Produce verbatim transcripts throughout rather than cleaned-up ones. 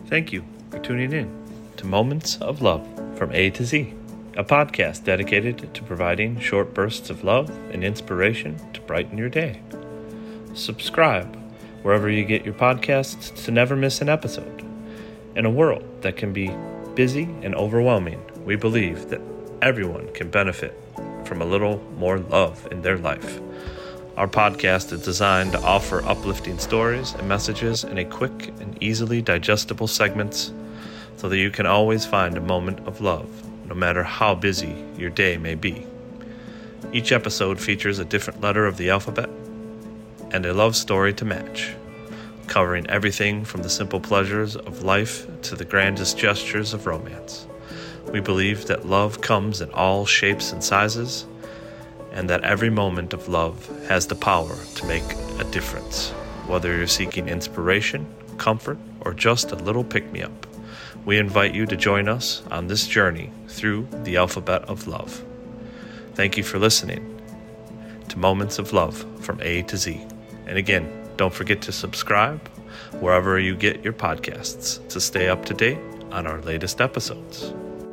Thank you for tuning in to Moments of Love from A to Z, a podcast dedicated to providing short bursts of love and inspiration to brighten your day. Subscribe wherever you get your podcasts to never miss an episode. In a world that can be busy and overwhelming, we believe that everyone can benefit from a little more love in their life. Our podcast is designed to offer uplifting stories and messages in a quick and easily digestible segments so that you can always find a moment of love, no matter how busy your day may be. Each episode features a different letter of the alphabet and a love story to match, covering everything from the simple pleasures of life to the grandest gestures of romance. We believe that love comes in all shapes and sizes, and that every moment of love has the power to make a difference. Whether you're seeking inspiration, comfort, or just a little pick-me-up, we invite you to join us on this journey through the alphabet of love. Thank you for listening to Moments of Love from A to Z. And again, don't forget to subscribe wherever you get your podcasts to stay up to date on our latest episodes.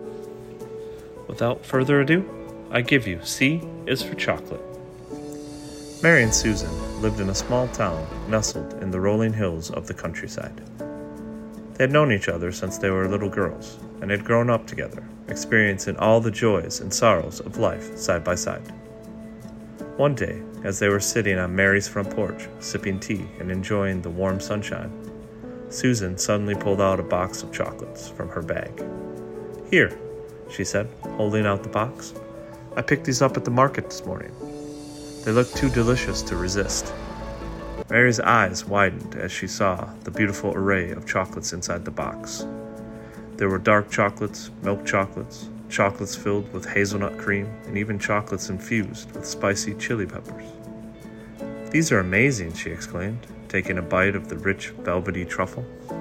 Without further ado, I give you C is for Chocolate. Mary and Susan lived in a small town nestled in the rolling hills of the countryside. They had known each other since they were little girls and had grown up together, experiencing all the joys and sorrows of life side by side. One day, as they were sitting on Mary's front porch, sipping tea and enjoying the warm sunshine, Susan suddenly pulled out a box of chocolates from her bag. "Here," she said, holding out the box. "I picked these up at the market this morning. They look too delicious to resist." Mary's eyes widened as she saw the beautiful array of chocolates inside the box. There were dark chocolates, milk chocolates, chocolates filled with hazelnut cream, and even chocolates infused with spicy chili peppers. "These are amazing," she exclaimed, taking a bite of the rich, velvety truffle.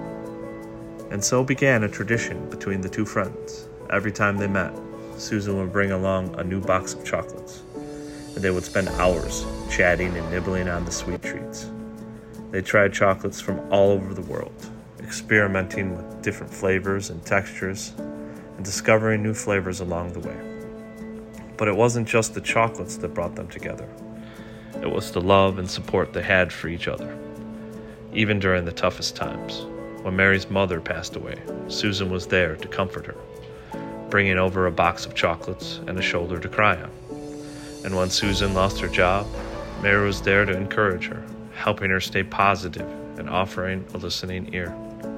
And so began a tradition between the two friends. Every time they met, Susan would bring along a new box of chocolates, and they would spend hours chatting and nibbling on the sweet treats. They tried chocolates from all over the world, experimenting with different flavors and textures, and discovering new flavors along the way. But it wasn't just the chocolates that brought them together. It was the love and support they had for each other. Even during the toughest times, when Mary's mother passed away, Susan was there to comfort her, bringing over a box of chocolates and a shoulder to cry on. And when Susan lost her job, Mary was there to encourage her, helping her stay positive and offering a listening ear.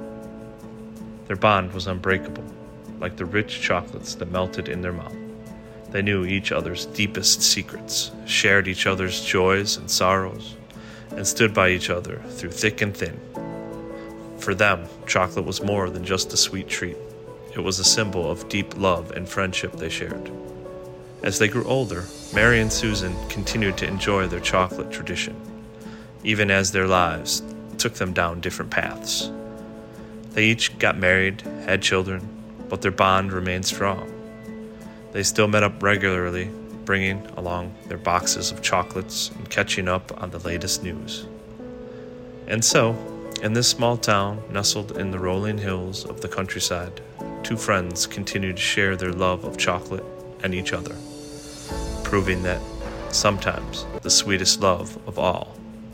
Their bond was unbreakable, like the rich chocolates that melted in their mouth. They knew each other's deepest secrets, shared each other's joys and sorrows, and stood by each other through thick and thin. For them, chocolate was more than just a sweet treat. It was a symbol of deep love and friendship they shared. As they grew older, Mary and Susan continued to enjoy their chocolate tradition, even as their lives took them down different paths. They each got married, had children, but their bond remained strong. They still met up regularly, bringing along their boxes of chocolates and catching up on the latest news. And so, in this small town nestled in the rolling hills of the countryside, two friends continued to share their love of chocolate and each other, proving that sometimes the sweetest love of all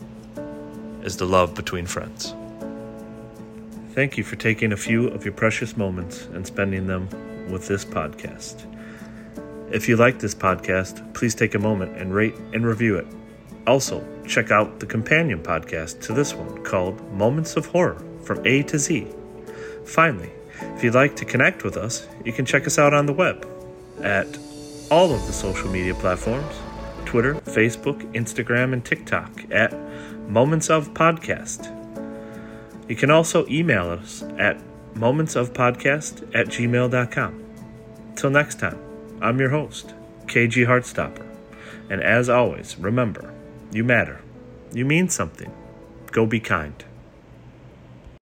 is the love between friends. Thank you for taking a few of your precious moments and spending them with this podcast. If you like this podcast, please take a moment and rate and review it. Also, check out the companion podcast to this one called Moments of Horror from A to Z. Finally, if you'd like to connect with us, you can check us out on the web at all of the social media platforms, Twitter, Facebook, Instagram, and TikTok at Moments of Podcast. You can also email us at momentsofpodcast at gmail dot com. Till next time, I'm your host, K G Heartstopper. And as always, remember, you matter. You mean something. Go be kind.